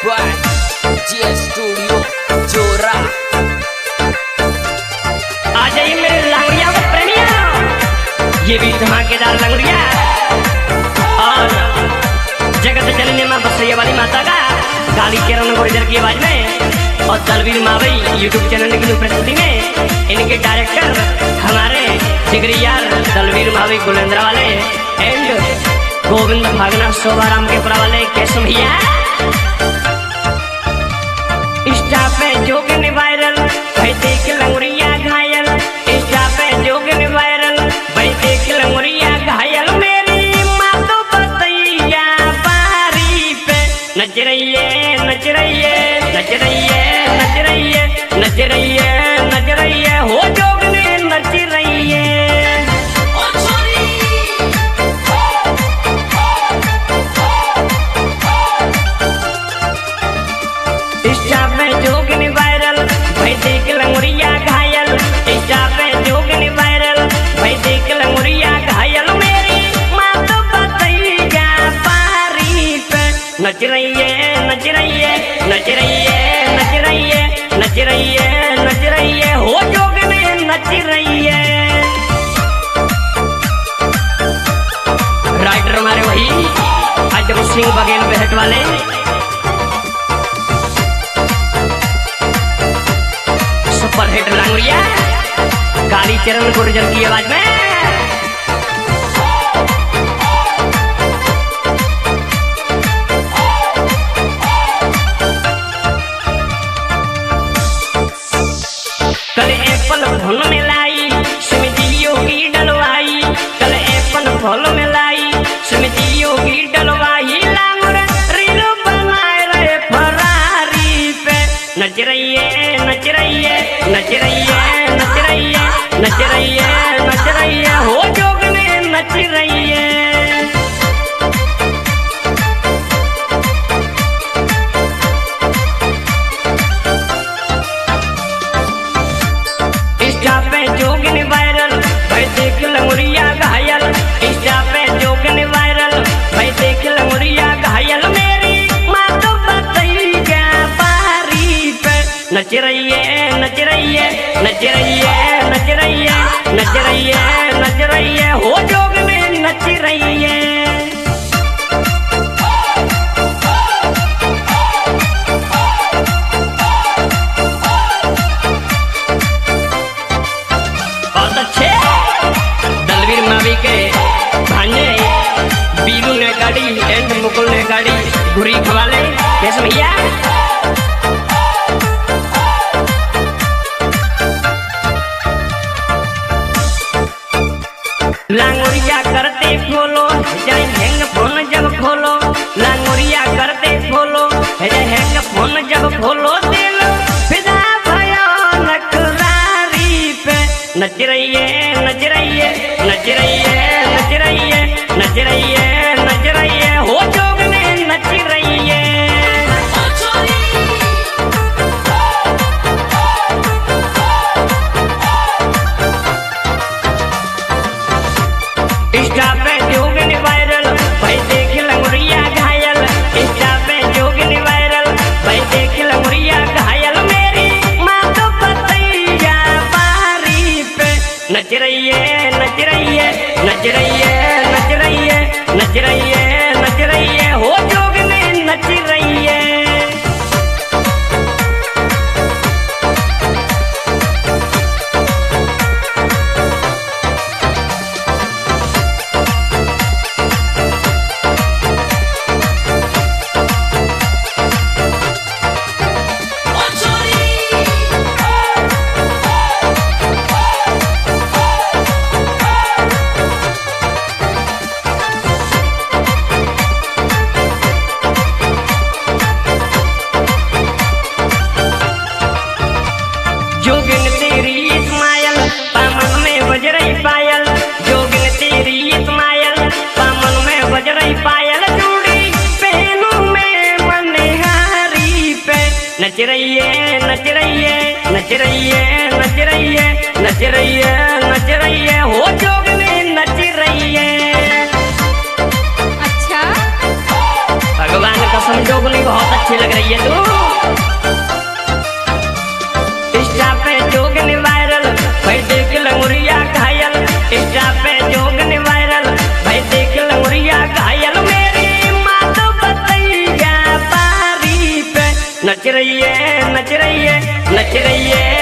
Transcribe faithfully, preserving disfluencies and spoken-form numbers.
by जी studio जोरा। आ जाइए मेरे लंगड़िया के प्रेमिया, ये भी धमाकेदार लंगड़िया और जगत जननी मां बसैया वाली माता का काली चरण गोरिदर की आवाज में और दलवीर मावई यूट्यूब चैनल की प्रस्तुति में इनके डायरेक्टर हमारे जिगरी यार दलवीर मावई गुलेंद्रा वाले एंड गोविंद भागना शोभाराम के पुरा वाले कैसे भैया। इंस्टा पे जोगन वायरल भाई देख लंगड़िया घायल, इंस्टा पे जोगन वायरल भाई देख लंगड़िया घायल, मेरी माँ तो बतैया बारी पे नच रही है नच रही है नच रही है नच रही है नच रही है नच रही है हो जोगने नच रही है। इंस्टा पे जोगन वायरल भाई देख लंगड़िया घायल, इंस्टा पे जोगन वायरल भाई देख लंगड़िया घायल, मेरी माँ तो बतैया बारी पे नच रही है नच रही है नच रही है नच रही है नच रही है नच रही है हो जोगने नच रही है। राइटर हमारे वही अजब सिंह बघेल बेहट वाले सुपर हिट लंगड़िया काली चरण गुर्जर की आवाज में। कल एप्पल फल में लाई समितियों की डलवाई, कल एप्पल फल में लाई समितियों की डलवाई, लांगुर रीलो बनाए रहे फरारी पे नच रही है नच रही है नच रही है नच रही है नच रही है नच रही है हो जोगने नच रही है। इंस्टा पे जोगन वायरल भाई देख लंगड़िया घायल, इंस्टा पे जोगन वायरल भाई देख लंगड़िया घायल, मेरी माँ तो बतैया बारी पे नच रही है नच रही है नच रही है नच रही है नच रही है नच रही है हो जोगने नच रही है। बहुत अच्छे दलवीर मावी के भांजे बीरू ने गाड़ी एंड मुकुल ने गाड़ी घुरी खवाले कैसे भैया। लांगोरिया करते खोलो जय हैंग फोन जब खोलो, लांगोरिया करते खोलो जय हैंग फोन जब खोलो, दिल फिदा भयानक रारी पे नच रही है नच रही है नच रही है नच रही है नच रही है नच रही है हो जोगने नच रही है। इंस्टा पे जोगन वायरल भाई देख लंगड़िया घायल, इंस्टा पे जोगन वायरल भाई देख लंगड़िया घायल, मेरी माँ तो बतैया बारी पे नच रही है नच रही है नच रही है नच रही है नच रही है नच रही है हो जोगने नच रही है। जोगिन तेरी इस्माइल पामन में बज रही पायल, जोगिन तेरी इस्माइल पामन में बज रही पायल, चूड़ी पहनू में मनहारी पे नच रही है नच रही है नच रही है नच रही है नच रही है नच रही है हो जोगने नच रही है। अच्छा भगवान कसम जोगली बहुत अच्छी लग रही है तू। इंस्टा पे जोगनी वायरल भाई देख लंगुरिया घायल, इंस्टा पे जोगनी वायरल भाई देख लंगुरिया घायल। मेरी माँ तो बतैया पारी पे नच रही है नच रही है नच रही है